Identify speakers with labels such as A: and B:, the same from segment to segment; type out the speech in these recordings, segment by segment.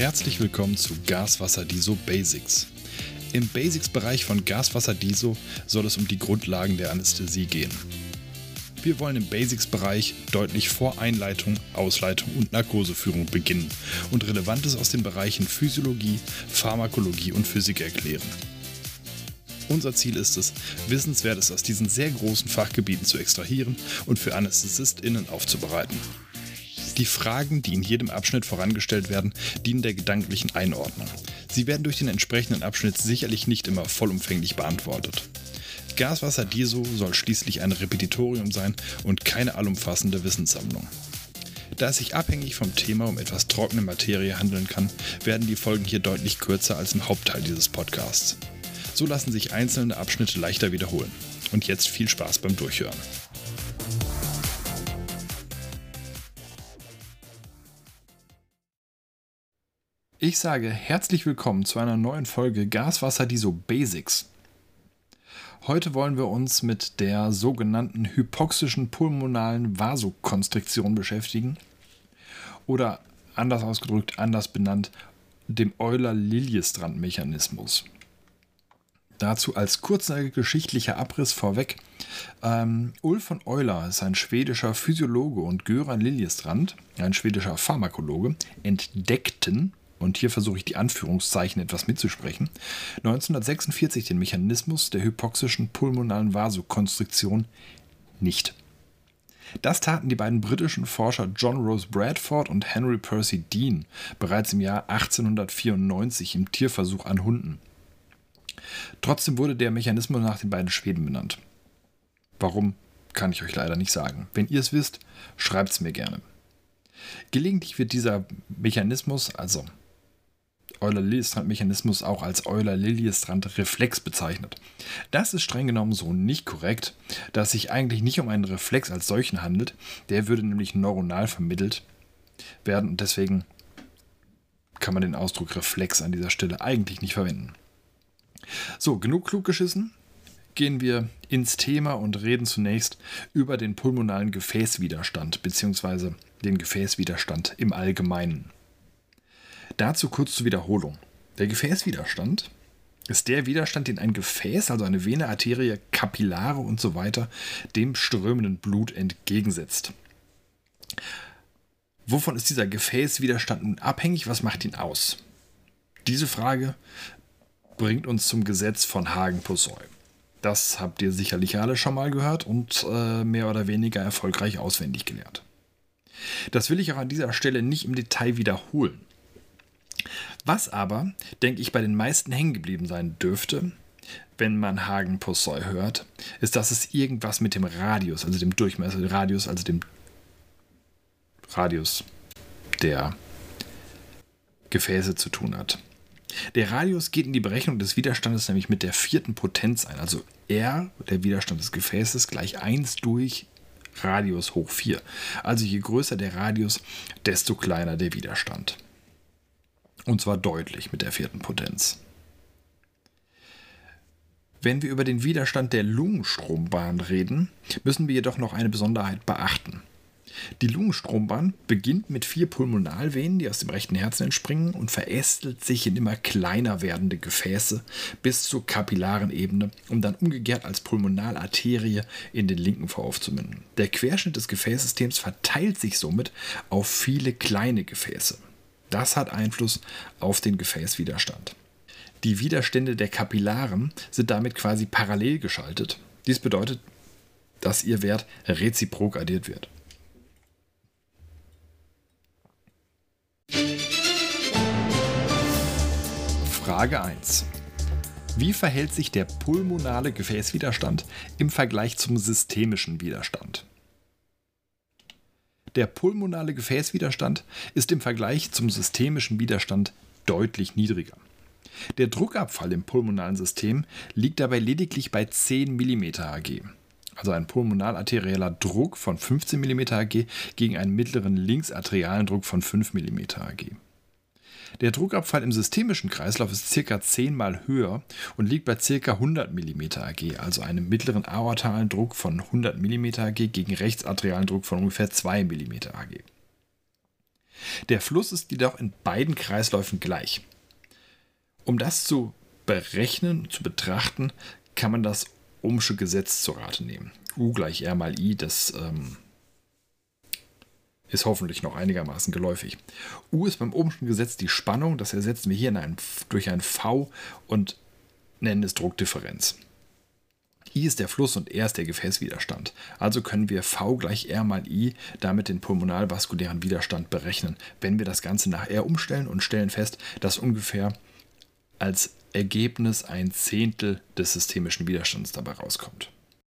A: Herzlich willkommen zu Gas-Wasser-Diso Basics. Im Basics-Bereich von Gas-Wasser-Diso soll es um die Grundlagen der Anästhesie gehen. Wir wollen im Basics-Bereich deutlich vor Einleitung, Ausleitung und Narkoseführung beginnen und Relevantes aus den Bereichen Physiologie, Pharmakologie und Physik erklären. Unser Ziel ist es, Wissenswertes aus diesen sehr großen Fachgebieten zu extrahieren und für AnästhesistInnen aufzubereiten. Die Fragen, die in jedem Abschnitt vorangestellt werden, dienen der gedanklichen Einordnung. Sie werden durch den entsprechenden Abschnitt sicherlich nicht immer vollumfänglich beantwortet. Gas-Wasser-Diso soll schließlich ein Repetitorium sein und keine allumfassende Wissenssammlung. Da es sich abhängig vom Thema um etwas trockene Materie handeln kann, werden die Folgen hier deutlich kürzer als im Hauptteil dieses Podcasts. So lassen sich einzelne Abschnitte leichter wiederholen. Und jetzt viel Spaß beim Durchhören. Ich sage herzlich willkommen zu einer neuen Folge Gas-Wasser-Diso Basics. Heute wollen wir uns mit der sogenannten hypoxischen pulmonalen Vasokonstriktion beschäftigen oder anders ausgedrückt, anders benannt, dem Euler-Liljestrand-Mechanismus. Dazu als kurzer geschichtlicher Abriss vorweg. Ulf von Euler ist ein schwedischer Physiologe und Göran Liljestrand, ein schwedischer Pharmakologe, entdeckten, und hier versuche ich die Anführungszeichen etwas mitzusprechen, 1946 den Mechanismus der hypoxischen pulmonalen Vasokonstriktion nicht. Das taten die beiden britischen Forscher John Rose Bradford und Henry Percy Dean bereits im Jahr 1894 im Tierversuch an Hunden. Trotzdem wurde der Mechanismus nach den beiden Schweden benannt. Warum, kann ich euch leider nicht sagen. Wenn ihr es wisst, schreibt es mir gerne. Gelegentlich wird dieser Mechanismus, also Euler-Liljestrand-Mechanismus, auch als Euler-Liljestrand-Reflex bezeichnet. Das ist streng genommen so nicht korrekt, da es sich eigentlich nicht um einen Reflex als solchen handelt. Der würde nämlich neuronal vermittelt werden und deswegen kann man den Ausdruck Reflex an dieser Stelle eigentlich nicht verwenden. So, genug klug geschissen. Gehen wir ins Thema und reden zunächst über den pulmonalen Gefäßwiderstand bzw. den Gefäßwiderstand im Allgemeinen. Dazu kurz zur Wiederholung. Der Gefäßwiderstand ist der Widerstand, den ein Gefäß, also eine Vene, Arterie, Kapillare und so weiter, dem strömenden Blut entgegensetzt. Wovon ist dieser Gefäßwiderstand nun abhängig? Was macht ihn aus? Diese Frage bringt uns zum Gesetz von Hagen-Poiseuille. Das habt ihr sicherlich alle schon mal gehört und mehr oder weniger erfolgreich auswendig gelernt. Das will ich auch an dieser Stelle nicht im Detail wiederholen. Was aber, denke ich, bei den meisten hängen geblieben sein dürfte, wenn man Hagen-Poiseuille hört, ist, dass es irgendwas mit dem Radius, also dem Durchmesser, dem Radius der Gefäße zu tun hat. Der Radius geht in die Berechnung des Widerstandes nämlich mit der vierten Potenz ein, also R, der Widerstand des Gefäßes, gleich 1 durch Radius hoch 4. Also je größer der Radius, desto kleiner der Widerstand. Und zwar deutlich mit der vierten Potenz. Wenn wir über den Widerstand der Lungenstrombahn reden, müssen wir jedoch noch eine Besonderheit beachten. Die Lungenstrombahn beginnt mit 4 Pulmonalvenen, die aus dem rechten Herzen entspringen und verästelt sich in immer kleiner werdende Gefäße bis zur kapillaren Ebene, um dann umgekehrt als Pulmonalarterie in den linken Verlauf zu münden. Der Querschnitt des Gefäßsystems verteilt sich somit auf viele kleine Gefäße. Das hat Einfluss auf den Gefäßwiderstand. Die Widerstände der Kapillaren sind damit quasi parallel geschaltet. Dies bedeutet, dass ihr Wert reziprok addiert wird. Frage 1. Wie verhält sich der pulmonale Gefäßwiderstand im Vergleich zum systemischen Widerstand? Der pulmonale Gefäßwiderstand ist im Vergleich zum systemischen Widerstand deutlich niedriger. Der Druckabfall im pulmonalen System liegt dabei lediglich bei 10 mm Hg. Also ein pulmonalarterieller Druck von 15 mm Hg gegen einen mittleren linksarterialen Druck von 5 mm Hg. Der Druckabfall im systemischen Kreislauf ist ca. 10-mal höher und liegt bei ca. 100 mm Hg, also einem mittleren aortalen Druck von 100 mm Hg gegen rechtsarterialen Druck von ungefähr 2 mm Hg. Der Fluss ist jedoch in beiden Kreisläufen gleich. Um das zu berechnen, zu betrachten, kann man das Ohmsche Gesetz zur Rate nehmen. U gleich R mal I, das ist hoffentlich noch einigermaßen geläufig. U ist beim Ohmschen Gesetz die Spannung, das ersetzen wir hier durch ein V und nennen es Druckdifferenz. I ist der Fluss und R ist der Gefäßwiderstand. Also können wir V gleich R mal I damit den pulmonalvaskulären Widerstand berechnen, wenn wir das Ganze nach R umstellen und stellen fest, dass ungefähr als Ergebnis 1/10 des systemischen Widerstands dabei rauskommt.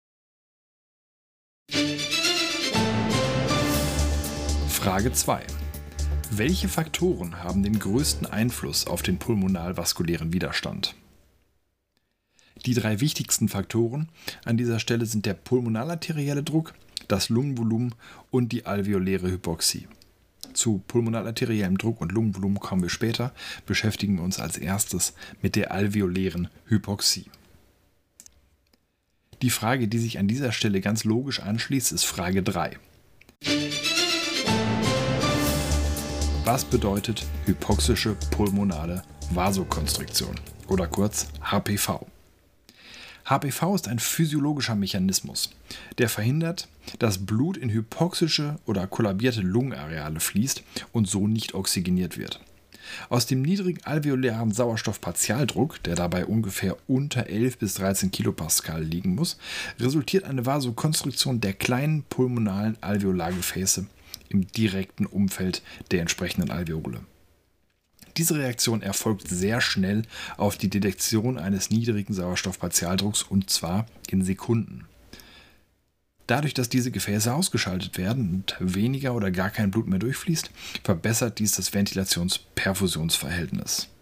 A: Frage 2. Welche Faktoren haben den größten Einfluss auf den pulmonalvaskulären Widerstand? Die 3 wichtigsten Faktoren an dieser Stelle sind der pulmonalarterielle Druck, das Lungenvolumen und die alveoläre Hypoxie. Zu pulmonalarteriellem Druck und Lungenvolumen kommen wir später, beschäftigen wir uns als erstes mit der alveolären Hypoxie. Die Frage, die sich an dieser Stelle ganz logisch anschließt, ist Frage 3. Was bedeutet hypoxische pulmonale Vasokonstriktion oder kurz HPV? HPV ist ein physiologischer Mechanismus, der verhindert, dass Blut in hypoxische oder kollabierte Lungenareale fließt und so nicht oxygeniert wird. Aus dem niedrigen alveolären Sauerstoffpartialdruck, der dabei ungefähr unter 11 bis 13 Kilopascal liegen muss, resultiert eine Vasokonstriktion der kleinen pulmonalen Alveolargefäße im direkten Umfeld der entsprechenden Alveole. Diese Reaktion erfolgt sehr schnell auf die Detektion eines niedrigen Sauerstoffpartialdrucks und zwar in Sekunden. Dadurch, dass diese Gefäße ausgeschaltet werden und weniger oder gar kein Blut mehr durchfließt, verbessert dies das Ventilations-Perfusionsverhältnis.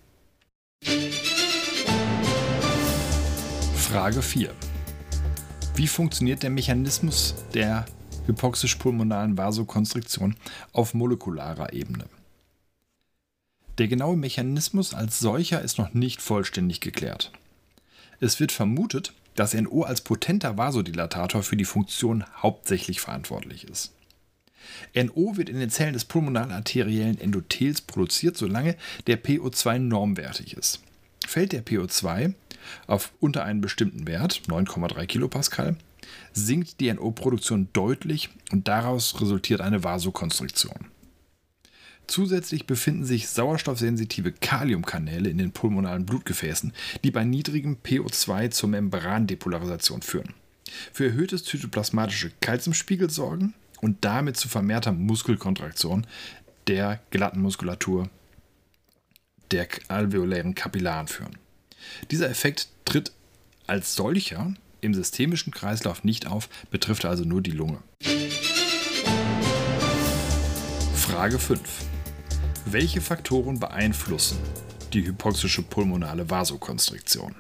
A: Frage 4. Wie funktioniert der Mechanismus der hypoxisch-pulmonalen Vasokonstriktion auf molekularer Ebene? Der genaue Mechanismus als solcher ist noch nicht vollständig geklärt. Es wird vermutet, dass NO als potenter Vasodilatator für die Funktion hauptsächlich verantwortlich ist. NO wird in den Zellen des pulmonalarteriellen Endothels produziert, solange der PO2 normwertig ist. Fällt der PO2 auf unter einen bestimmten Wert, 9,3 Kilopascal, sinkt die NO-Produktion deutlich und daraus resultiert eine Vasokonstriktion. Zusätzlich befinden sich sauerstoffsensitive Kaliumkanäle in den pulmonalen Blutgefäßen, die bei niedrigem PO2 zur Membrandepolarisation führen, für erhöhtes zytoplasmatische Calciumspiegel sorgen und damit zu vermehrter Muskelkontraktion der glatten Muskulatur der alveolären Kapillaren führen. Dieser Effekt tritt als solcher im systemischen Kreislauf nicht auf, betrifft also nur die Lunge. Frage 5. Welche Faktoren beeinflussen die hypoxische pulmonale Vasokonstriktion?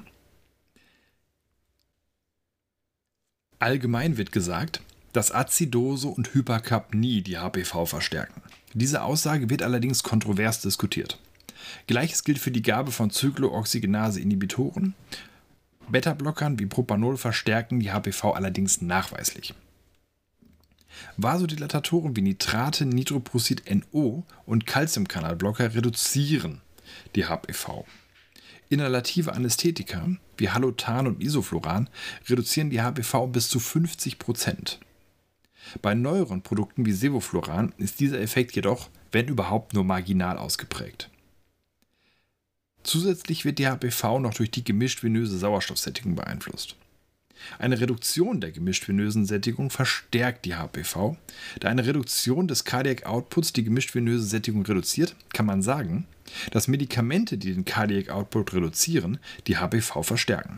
A: Allgemein wird gesagt, dass Azidose und Hyperkapnie die HPV verstärken. Diese Aussage wird allerdings kontrovers diskutiert. Gleiches gilt für die Gabe von Cyclooxygenase-Inhibitoren. Beta-Blockern wie Propanol verstärken die HPV allerdings nachweislich. Vasodilatatoren wie Nitrate, Nitroprusid-NO und Calciumkanalblocker reduzieren die HPV. Inhalative Anästhetika wie Halotan und Isofluran reduzieren die HPV bis zu 50%. Bei neueren Produkten wie Sevofluran ist dieser Effekt jedoch, wenn überhaupt, nur marginal ausgeprägt. Zusätzlich wird die HPV noch durch die gemischt-venöse Sauerstoffsättigung beeinflusst. Eine Reduktion der gemischt-venösen Sättigung verstärkt die HPV. Da eine Reduktion des Cardiac Outputs die gemischt-venöse Sättigung reduziert, kann man sagen, dass Medikamente, die den Cardiac Output reduzieren, die HPV verstärken.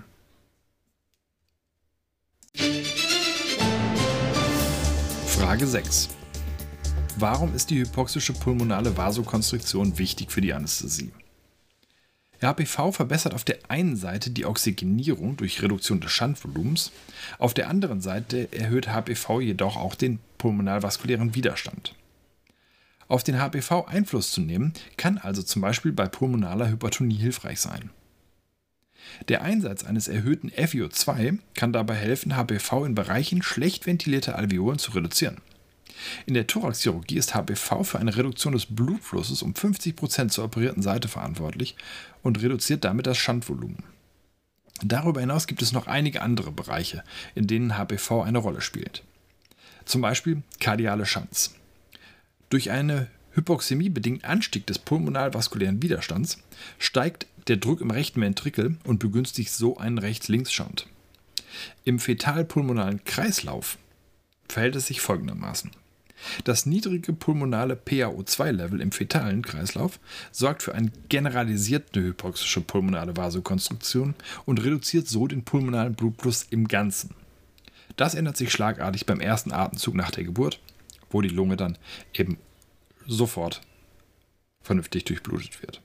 A: Frage 6. Warum ist die hypoxische pulmonale Vasokonstriktion wichtig für die Anästhesie? HPV verbessert auf der einen Seite die Oxygenierung durch Reduktion des Schandvolumens, auf der anderen Seite erhöht HPV jedoch auch den pulmonalvaskulären Widerstand. Auf den HPV Einfluss zu nehmen, kann also zum Beispiel bei pulmonaler Hypertonie hilfreich sein. Der Einsatz eines erhöhten FiO2 kann dabei helfen, HPV in Bereichen schlecht ventilierter Alveolen zu reduzieren. In der Thoraxchirurgie ist HPV für eine Reduktion des Blutflusses um 50% zur operierten Seite verantwortlich und reduziert damit das Schandvolumen. Darüber hinaus gibt es noch einige andere Bereiche, in denen HPV eine Rolle spielt. Zum Beispiel kardiale Shunts. Durch eine Hypoxämie bedingten Anstieg des pulmonalvaskulären Widerstands steigt der Druck im rechten Ventrikel und begünstigt so einen Rechts-Links-Shunt. Im fetal-pulmonalen Kreislauf verhält es sich folgendermaßen. Das niedrige pulmonale PaO2-Level im fetalen Kreislauf sorgt für eine generalisierte hypoxische pulmonale Vasokonstruktion und reduziert so den pulmonalen Blutfluss im Ganzen. Das ändert sich schlagartig beim ersten Atemzug nach der Geburt, wo die Lunge dann eben sofort vernünftig durchblutet wird.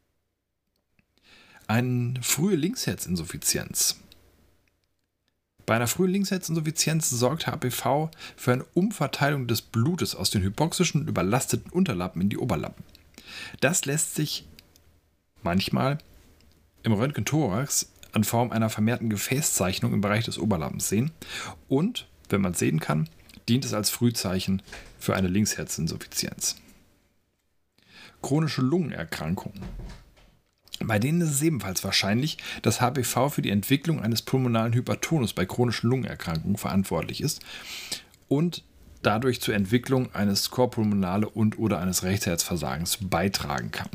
A: Eine frühe Linksherzinsuffizienz. Bei einer frühen Linksherzinsuffizienz sorgt HPV für eine Umverteilung des Blutes aus den hypoxischen und überlasteten Unterlappen in die Oberlappen. Das lässt sich manchmal im Röntgenthorax in Form einer vermehrten Gefäßzeichnung im Bereich des Oberlappens sehen und, wenn man es sehen kann, dient es als Frühzeichen für eine Linksherzinsuffizienz. Chronische Lungenerkrankungen. Bei denen ist es ebenfalls wahrscheinlich, dass HPV für die Entwicklung eines pulmonalen Hypertonus bei chronischen Lungenerkrankungen verantwortlich ist und dadurch zur Entwicklung eines Korpulmonale und/oder eines Rechtsherzversagens beitragen kann.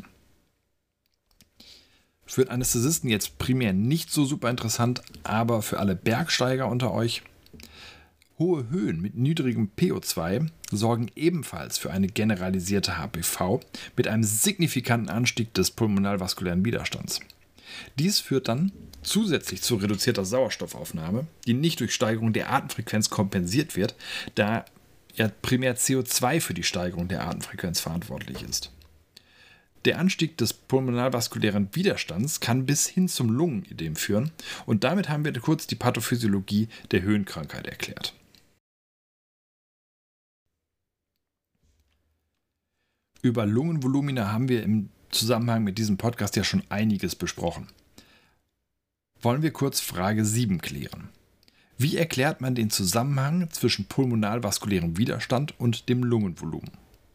A: Für den Anästhesisten jetzt primär nicht so super interessant, aber für alle Bergsteiger unter euch: Hohe Höhen mit niedrigem PO2 sorgen ebenfalls für eine generalisierte HPV mit einem signifikanten Anstieg des pulmonalvaskulären Widerstands. Dies führt dann zusätzlich zu reduzierter Sauerstoffaufnahme, die nicht durch Steigerung der Atemfrequenz kompensiert wird, da ja primär CO2 für die Steigerung der Atemfrequenz verantwortlich ist. Der Anstieg des pulmonalvaskulären Widerstands kann bis hin zum Lungenödem führen und damit haben wir kurz die Pathophysiologie der Höhenkrankheit erklärt. Über Lungenvolumina haben wir im Zusammenhang mit diesem Podcast ja schon einiges besprochen. Wollen wir kurz Frage 7 klären. Wie erklärt man den Zusammenhang zwischen pulmonalvaskulärem Widerstand und dem Lungenvolumen?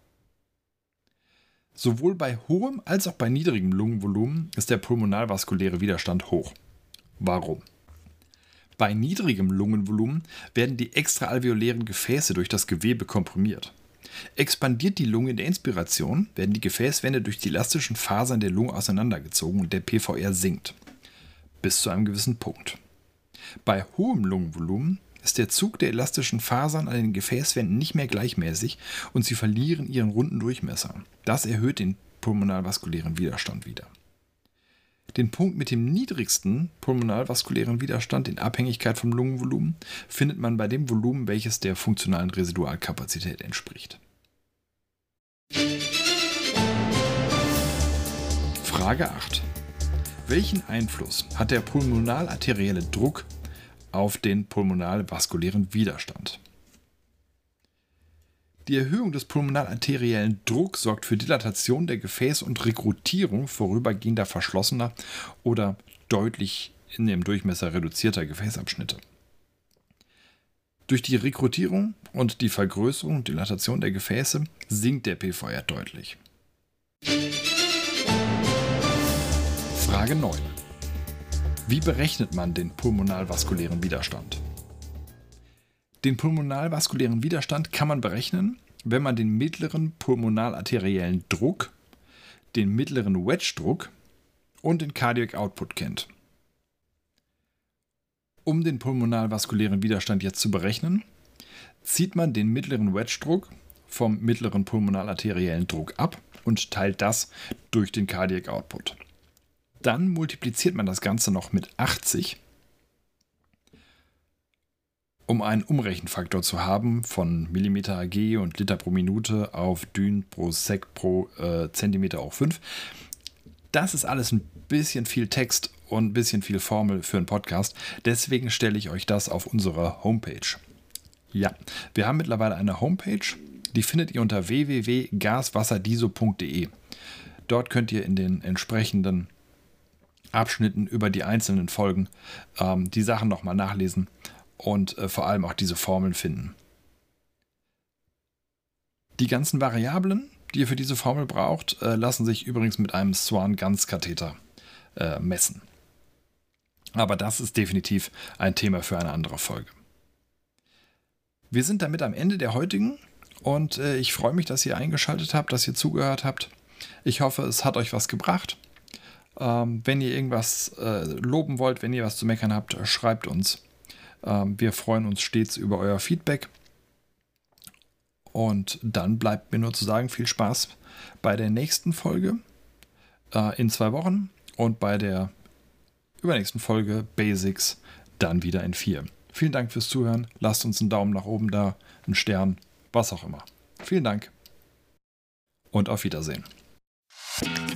A: Sowohl bei hohem als auch bei niedrigem Lungenvolumen ist der pulmonalvaskuläre Widerstand hoch. Warum? Bei niedrigem Lungenvolumen werden die extraalveolären Gefäße durch das Gewebe komprimiert. Expandiert die Lunge in der Inspiration, werden die Gefäßwände durch die elastischen Fasern der Lunge auseinandergezogen und der PVR sinkt. Bis zu einem gewissen Punkt. Bei hohem Lungenvolumen ist der Zug der elastischen Fasern an den Gefäßwänden nicht mehr gleichmäßig und sie verlieren ihren runden Durchmesser. Das erhöht den pulmonalvaskulären Widerstand wieder. Den Punkt mit dem niedrigsten pulmonalvaskulären Widerstand in Abhängigkeit vom Lungenvolumen findet man bei dem Volumen, welches der funktionalen Residualkapazität entspricht. Frage 8. Welchen Einfluss hat der pulmonalarterielle Druck auf den pulmonalvaskulären Widerstand? Die Erhöhung des pulmonalarteriellen Drucks sorgt für Dilatation der Gefäße und Rekrutierung vorübergehender verschlossener oder deutlich in dem Durchmesser reduzierter Gefäßabschnitte. Durch die Rekrutierung und die Vergrößerung und Dilatation der Gefäße sinkt der PVR deutlich. Frage 9. Wie berechnet man den pulmonalvaskulären Widerstand? Den pulmonalvaskulären Widerstand kann man berechnen, wenn man den mittleren pulmonalarteriellen Druck, den mittleren Wedge-Druck und den Cardiac Output kennt. Um den pulmonalvaskulären Widerstand jetzt zu berechnen, zieht man den mittleren Wedge-Druck vom mittleren pulmonalarteriellen Druck ab und teilt das durch den Cardiac Output. Dann multipliziert man das Ganze noch mit 80, um einen Umrechenfaktor zu haben von Millimeter Hg und Liter pro Minute auf Dyn pro Sek pro Zentimeter hoch 5. Das ist alles ein bisschen viel Text und ein bisschen viel Formel für einen Podcast. Deswegen stelle ich euch das auf unserer Homepage. Ja, wir haben mittlerweile eine Homepage. Die findet ihr unter www.gaswasserdiso.de. Dort könnt ihr in den entsprechenden Abschnitten über die einzelnen Folgen die Sachen nochmal nachlesen und vor allem auch diese Formeln finden. Die ganzen Variablen, die ihr für diese Formel braucht, lassen sich übrigens mit einem Swan-Ganz-Katheter messen. Aber das ist definitiv ein Thema für eine andere Folge. Wir sind damit am Ende der heutigen und ich freue mich, dass ihr eingeschaltet habt, dass ihr zugehört habt. Ich hoffe, es hat euch was gebracht. Wenn ihr irgendwas loben wollt, wenn ihr was zu meckern habt, schreibt uns. Wir freuen uns stets über euer Feedback. Und dann bleibt mir nur zu sagen, viel Spaß bei der nächsten Folge in 2 Wochen und bei der übernächsten Folge Basics dann wieder in 4. Vielen Dank fürs Zuhören. Lasst uns einen Daumen nach oben da, einen Stern, was auch immer. Vielen Dank und auf Wiedersehen.